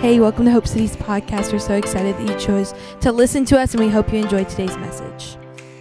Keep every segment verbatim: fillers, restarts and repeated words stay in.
Hey, welcome to Hope City's podcast. We're so excited that you chose to listen to us, and we hope you enjoyed today's message.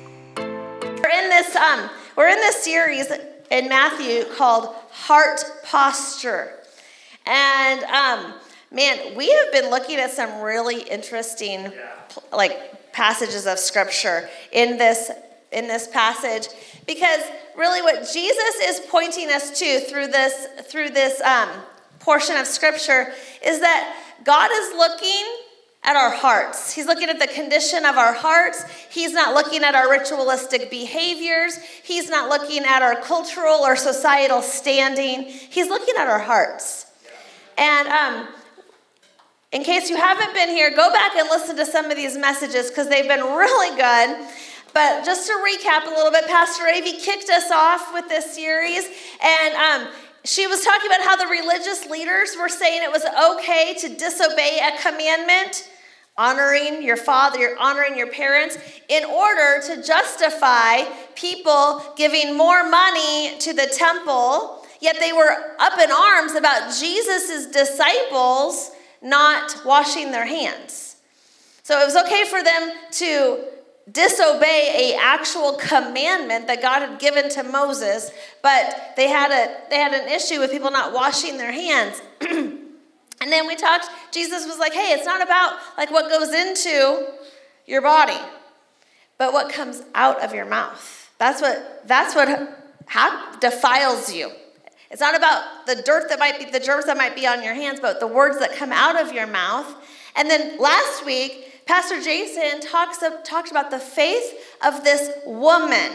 We're in this um, we're in this series in Matthew called Heart Posture, and um, man, we have been looking at some really interesting yeah. like passages of Scripture in this in this passage, because really what Jesus is pointing us to through this through this um, portion of Scripture is that God is looking at our hearts. He's looking at the condition of our hearts. He's not looking at our ritualistic behaviors. He's not looking at our cultural or societal standing. He's looking at our hearts. And um, in case you haven't been here, go back and listen to some of these messages because they've been really good. But just to recap a little bit, Pastor Avi kicked us off with this series, and um, she was talking about how the religious leaders were saying it was okay to disobey a commandment, honoring your father, you're honoring your parents, in order to justify people giving more money to the temple, yet they were up in arms about Jesus' disciples not washing their hands. So it was okay for them to disobey a actual commandment that God had given to Moses, but they had a they had an issue with people not washing their hands. And then we talked, Jesus was like, hey, it's not about like what goes into your body, but what comes out of your mouth. That's what that's what ha- defiles you. It's not about the dirt that might be the germs that might be on your hands, but the words that come out of your mouth. And then last week, Pastor Jason talks talked about the faith of this woman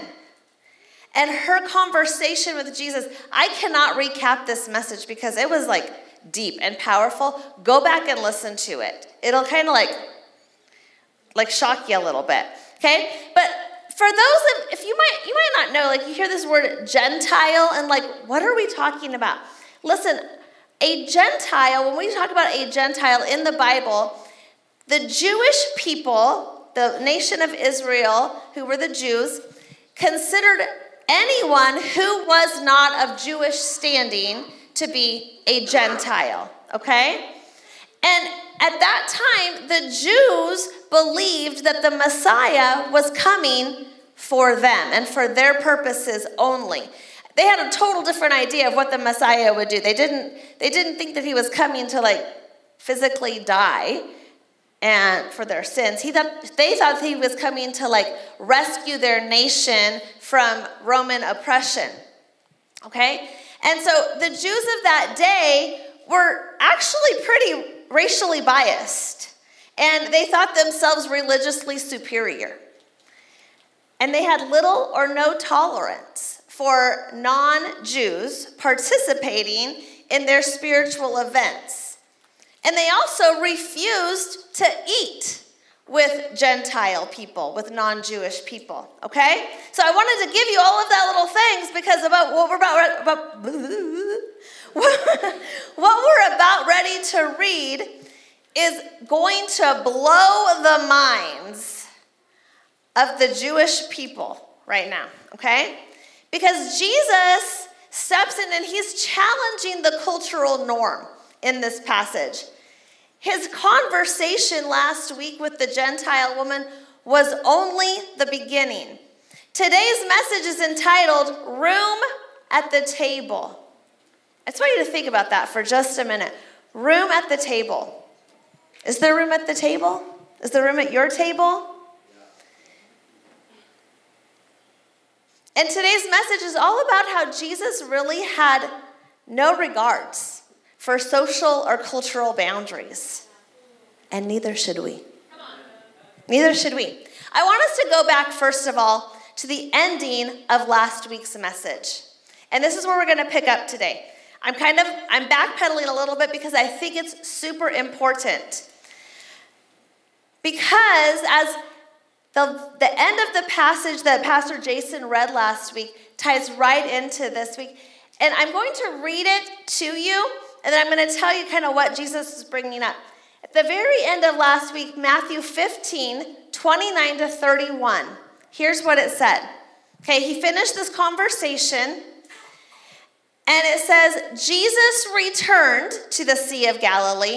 and her conversation with Jesus. I cannot recap this message because it was like deep and powerful. Go back and listen to it. It'll kind of like, like shock you a little bit, okay? But for those of, if you might, you might not know, like you hear this word Gentile and like, what are we talking about? Listen, a Gentile, when we talk about a Gentile in the Bible, the Jewish people, the nation of Israel, who were the Jews, considered anyone who was not of Jewish standing to be a Gentile, okay? And at that time, the Jews believed that the Messiah was coming for them and for their purposes only. They had a total different idea of what the Messiah would do. They didn't, they didn't think that he was coming to like physically die and for their sins. He thought they thought he was coming to like rescue their nation from Roman oppression. Okay? And so the Jews of that day were actually pretty racially biased, and they thought themselves religiously superior. And they had little or no tolerance for non-Jews participating in their spiritual events. And they also refused to eat with Gentile people, with non-Jewish people, okay? So I wanted to give you all of that little things because about what we're about, about what we're about ready to read is going to blow the minds of the Jewish people right now, okay? Because Jesus steps in and he's challenging the cultural norm in this passage. His conversation last week with the Gentile woman was only the beginning. Today's message is entitled, Room at the Table. I just want you to think about that for just a minute. Room at the table. Is there room at the table? Is there room at your table? And today's message is all about how Jesus really had no regards for social or cultural boundaries. And neither should we. Neither should we. I want us to go back, first of all, to the ending of last week's message. And this is where we're going to pick up today. I'm kind of, I'm backpedaling a little bit because I think it's super important. Because as the, the end of the passage that Pastor Jason read last week ties right into this week. And I'm going to read it to you, and then I'm going to tell you kind of what Jesus is bringing up. At the very end of last week, Matthew fifteen, twenty-nine to thirty-one. Here's what it said. Okay, he finished this conversation, and it says, Jesus returned to the Sea of Galilee,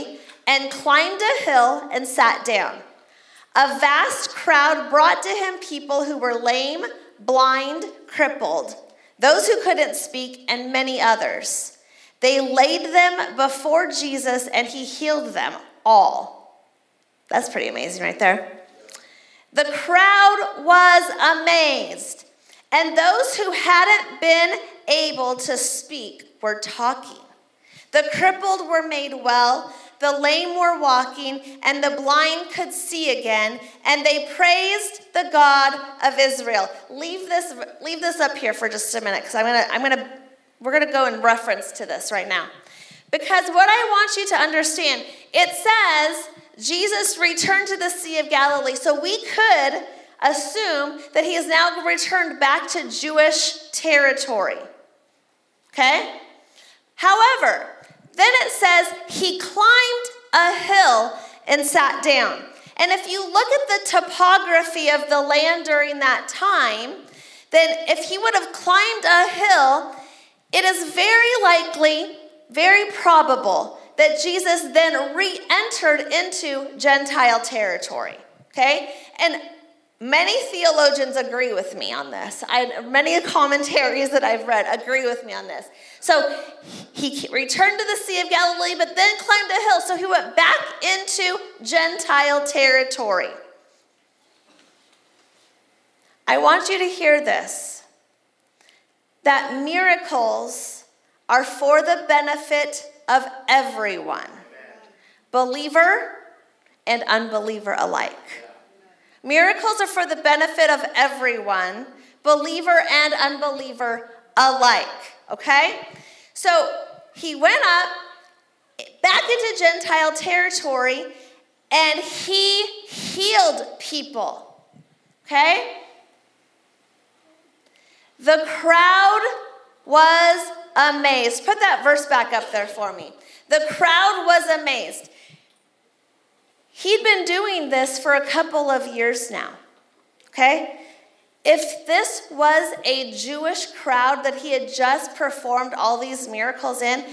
and climbed a hill and sat down. A vast crowd brought to him people who were lame, blind, crippled, those who couldn't speak, and many others. They laid them before Jesus, and he healed them all. That's pretty amazing right there. The crowd was amazed, and those who hadn't been able to speak were talking. The crippled were made well, the lame were walking, and the blind could see again, and they praised the God of Israel. Leave this, leave this up here for just a minute, because I'm gonna, I'm gonna, we're gonna go in reference to this right now. Because what I want you to understand, it says Jesus returned to the Sea of Galilee, so we could assume that he has now returned back to Jewish territory. Okay? However, then it says he climbed a hill and sat down. And if you look at the topography of the land during that time, then if he would have climbed a hill, it is very likely, very probable that Jesus then re-entered into Gentile territory. Okay? And many theologians agree with me on this. I, many commentaries that I've read agree with me on this. So he returned to the Sea of Galilee, but then climbed a hill. So he went back into Gentile territory. I want you to hear this, that miracles are for the benefit of everyone, believer and unbeliever alike. Miracles are for the benefit of everyone, believer and unbeliever alike, okay? So he went up back into Gentile territory and he healed people, okay? The crowd was amazed. Put that verse back up there for me. The crowd was amazed. He'd been doing this for a couple of years now, okay? If this was a Jewish crowd that he had just performed all these miracles in,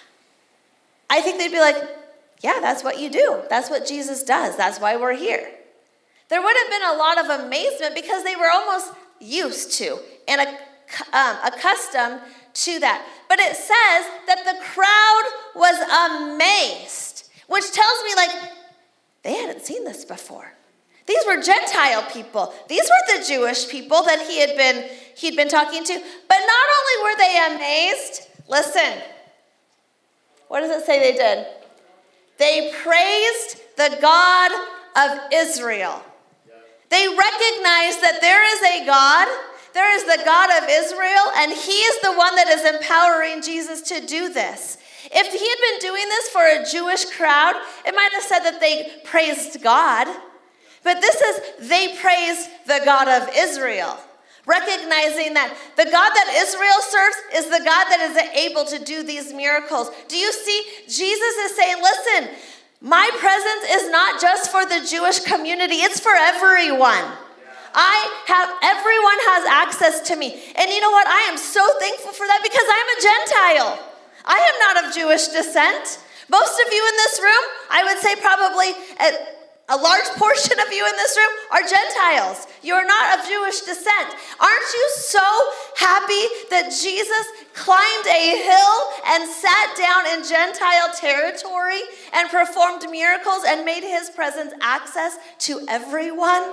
I think they'd be like, yeah, that's what you do. That's what Jesus does. That's why we're here. There would have been a lot of amazement because they were almost used to and um, accustomed to that. But it says that the crowd was amazed, which tells me, like, they hadn't seen this before. These were Gentile people. These were the Jewish people that he had been, he'd been talking to. But not only were they amazed, listen, what does it say they did? They praised the God of Israel. They recognized that there is a God, there is the God of Israel, and he is the one that is empowering Jesus to do this. If he had been doing this for a Jewish crowd, it might have said that they praised God. But this says they praised the God of Israel, recognizing that the God that Israel serves is the God that is able to do these miracles. Do you see? Jesus is saying, listen, my presence is not just for the Jewish community, it's for everyone. I have, everyone has access to me. And you know what? I am so thankful for that because I'm a Gentile. I am not of Jewish descent. Most of you in this room, I would say probably a, a large portion of you in this room are Gentiles. You are not of Jewish descent. Aren't you so happy that Jesus climbed a hill and sat down in Gentile territory and performed miracles and made his presence access to everyone?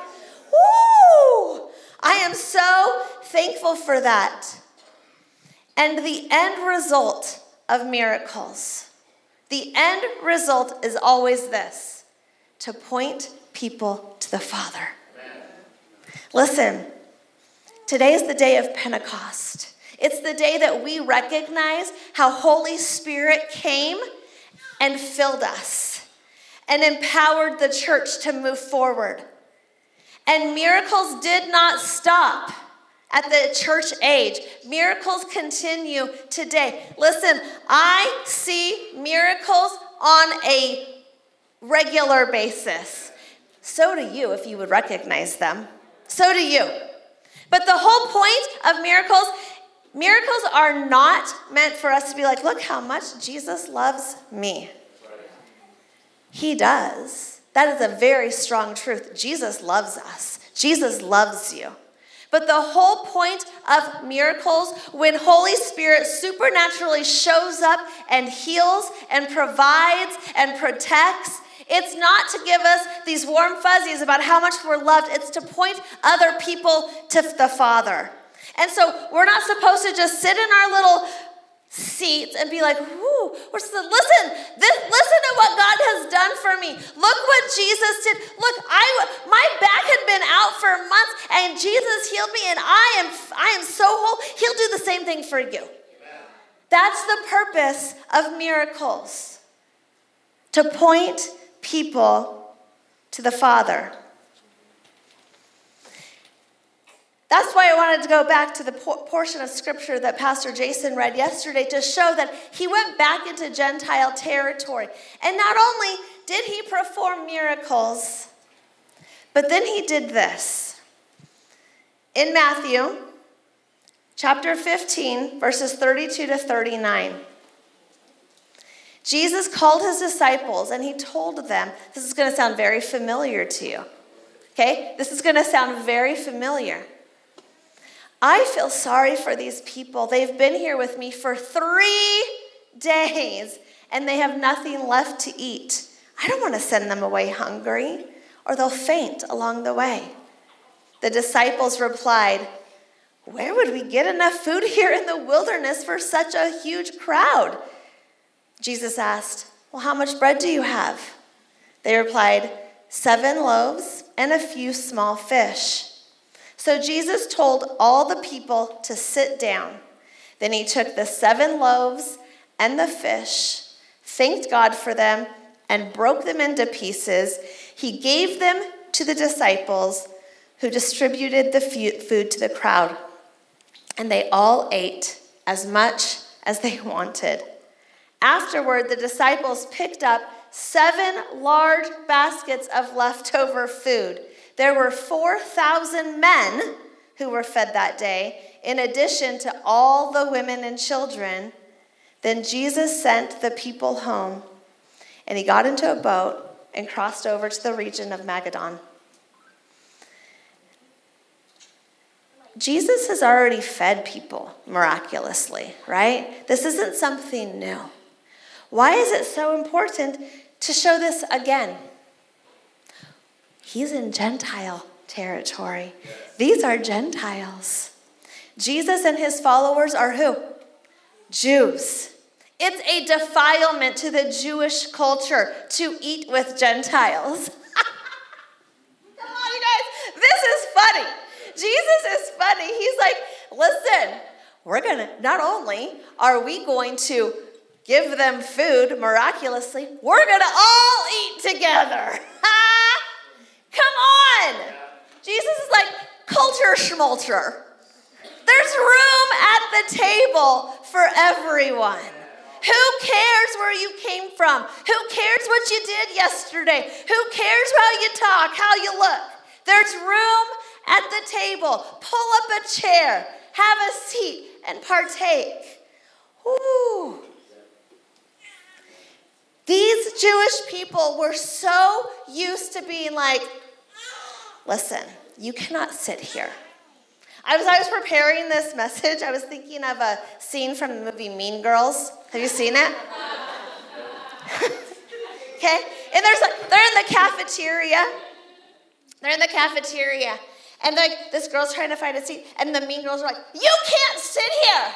Woo! I am so thankful for that. And the end result of miracles, the end result is always this: to point people to the Father. Amen. Listen, today is the day of Pentecost. It's the day that we recognize how Holy Spirit came and filled us and empowered the church to move forward. And miracles did not stop at the church age. Miracles continue today. Listen, I see miracles on a regular basis. So do you, if you would recognize them. So do you. But the whole point of miracles, miracles are not meant for us to be like, look how much Jesus loves me. He does. That is a very strong truth. Jesus loves us. Jesus loves you. But the whole point of miracles, when Holy Spirit supernaturally shows up and heals and provides and protects, it's not to give us these warm fuzzies about how much we're loved. It's to point other people to the Father. And so we're not supposed to just sit in our little seats and be like, whoo, we're supposed to listen, this, listen to what God has done for me. Look what Jesus did. Look, I, my back had been out for months and Jesus healed me and I am, I am so whole. He'll do the same thing for you. Amen. That's the purpose of miracles, to point people to the Father. That's why I wanted to go back to the portion of scripture that Pastor Jason read yesterday to show that he went back into Gentile territory. And not only did he perform miracles, but then he did this. In Matthew chapter fifteen, verses thirty-two to thirty-nine, Jesus called his disciples and he told them, this is going to sound very familiar to you, okay? This is going to sound very familiar. I feel sorry for these people. They've been here with me for three days and they have nothing left to eat. I don't want to send them away hungry or they'll faint along the way. The disciples replied, where would we get enough food here in the wilderness for such a huge crowd? Jesus asked, well, how much bread do you have? They replied, seven loaves and a few small fish. So Jesus told all the people to sit down. Then he took the seven loaves and the fish, thanked God for them, and broke them into pieces. He gave them to the disciples, who distributed the food to the crowd. And they all ate as much as they wanted. Afterward, the disciples picked up seven large baskets of leftover food. There were four thousand men who were fed that day, in addition to all the women and children. Then Jesus sent the people home, and he got into a boat and crossed over to the region of Magadan. Jesus has already fed people miraculously, right? This isn't something new. Why is it so important to show this again? He's in Gentile territory. These are Gentiles. Jesus and his followers are who? Jews. It's a defilement to the Jewish culture to eat with Gentiles. Come on, you guys. This is funny. Jesus is funny. He's like, listen, we're going to, not only are we going to give them food miraculously, we're going to all eat together. Come on. Jesus is like culture schmulture. There's room at the table for everyone. Who cares where you came from? Who cares what you did yesterday? Who cares how you talk, how you look? There's room at the table. Pull up a chair, have a seat, and partake. Ooh. These Jewish people were so used to being like, listen, you cannot sit here. I was, I was preparing this message. I was thinking of a scene from the movie Mean Girls. Have you seen it? Okay? And there's like, they're in the cafeteria. They're in the cafeteria. And like this girl's trying to find a seat. And the mean girls are like, you can't sit here.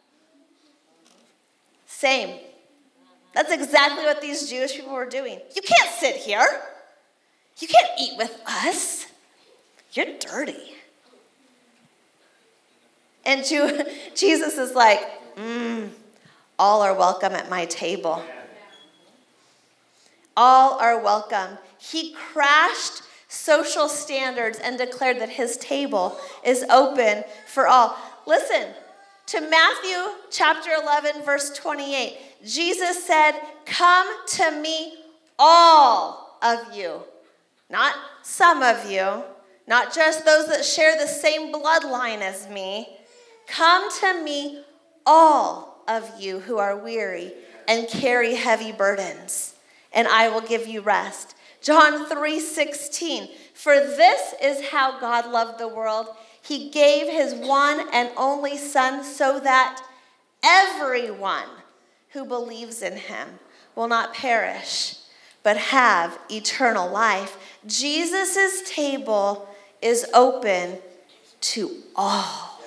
Same. That's exactly what these Jewish people were doing. You can't sit here. You can't eat with us. You're dirty. And Jew, Jesus is like, mm, all are welcome at my table. All are welcome. He crashed social standards and declared that his table is open for all. Listen to Matthew chapter eleven, verse twenty-eight. Jesus said, come to me, all of you. Not some of you, not just those that share the same bloodline as me. Come to me, all of you who are weary and carry heavy burdens, and I will give you rest. John three sixteen, for this is how God loved the world. He gave his one and only Son so that everyone who believes in him will not perish, but have eternal life. Jesus' table is open to all.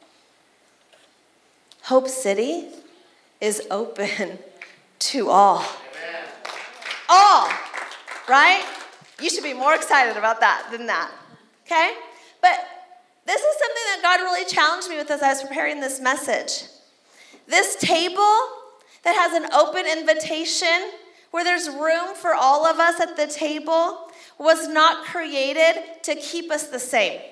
Hope City is open to all. All, right? You should be more excited about that than that, okay? But this is something that God really challenged me with as I was preparing this message. This table that has an open invitation where there's room for all of us at the table was not created to keep us the same.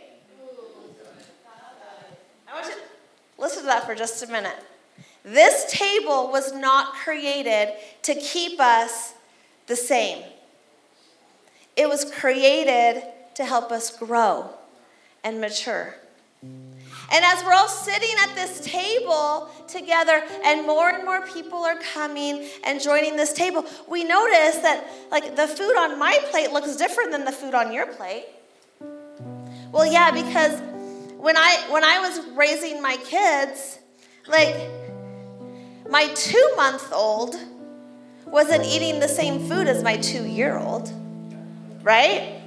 I want you to listen to that for just a minute. This table was not created to keep us the same. It was created to help us grow and mature. And as we're all sitting at this table together and more and more people are coming and joining this table, we notice that like the food on my plate looks different than the food on your plate. Well, yeah, because when I when I was raising my kids, like my two-month-old wasn't eating the same food as my two-year-old, right?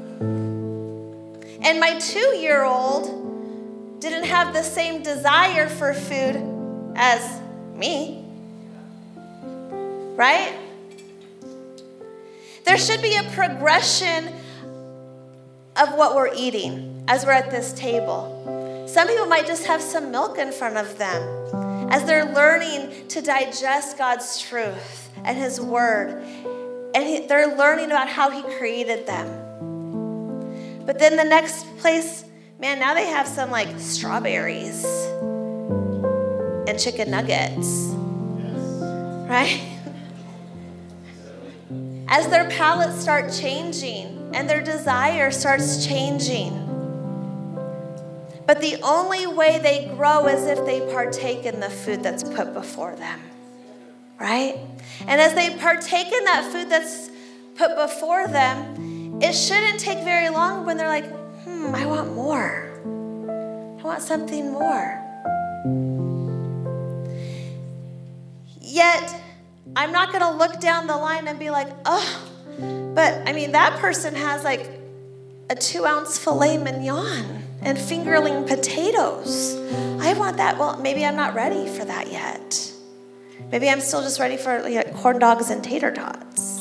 And my two-year-old didn't have the same desire for food as me, right? There should be a progression of what we're eating as we're at this table. Some people might just have some milk in front of them as they're learning to digest God's truth and his word. And he, they're learning about how he created them. But then the next place, man, now they have some like strawberries and chicken nuggets, right? As their palates start changing and their desire starts changing. But the only way they grow is if they partake in the food that's put before them, right? And as they partake in that food that's put before them, it shouldn't take very long when they're like, hmm, I want more. I want something more. Yet, I'm not going to look down the line and be like, oh, but I mean, that person has like a two ounce filet mignon and fingerling potatoes. I want that. Well, maybe I'm not ready for that yet. Maybe I'm still just ready for like corn dogs and tater tots.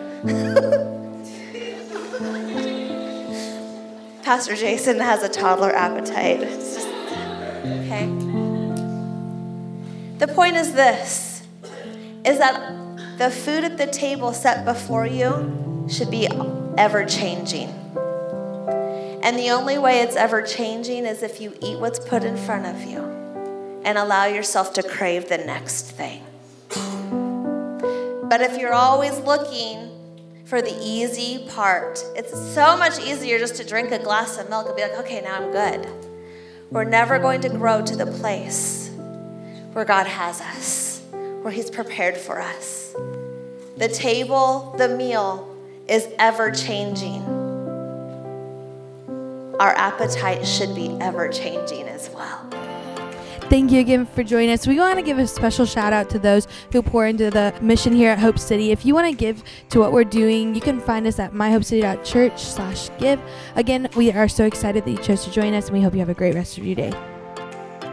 Pastor Jason has a toddler appetite. It's just, okay. The point is this, is that the food at the table set before you should be ever-changing. And the only way it's ever-changing is if you eat what's put in front of you and allow yourself to crave the next thing. But if you're always looking for the easy part, it's so much easier just to drink a glass of milk and be like, okay, now I'm good. We're never going to grow to the place where God has us, where he's prepared for us. The table, the meal is ever-changing. Our appetite should be ever-changing as well. Thank you again for joining us. We want to give a special shout out to those who pour into the mission here at Hope City. If you want to give to what we're doing, you can find us at myhopecity.church slash give. Again, we are so excited that you chose to join us, and we hope you have a great rest of your day.